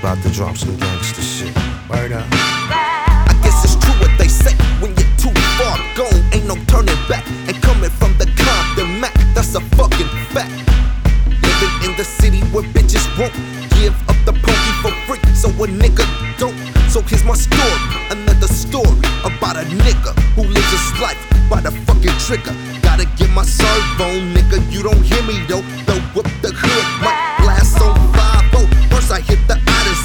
About to drop some gangster shit. Word up. I guess it's true what they say. When you're too far gone, ain't no turning back. And coming from the Compton Mac, that's a fucking fact. Living in the city where bitches won't give up the pokey for free, so a nigga don't. So here's my story, another story about a nigga who lives his life by the fucking trigger. Gotta get my servo, nigga.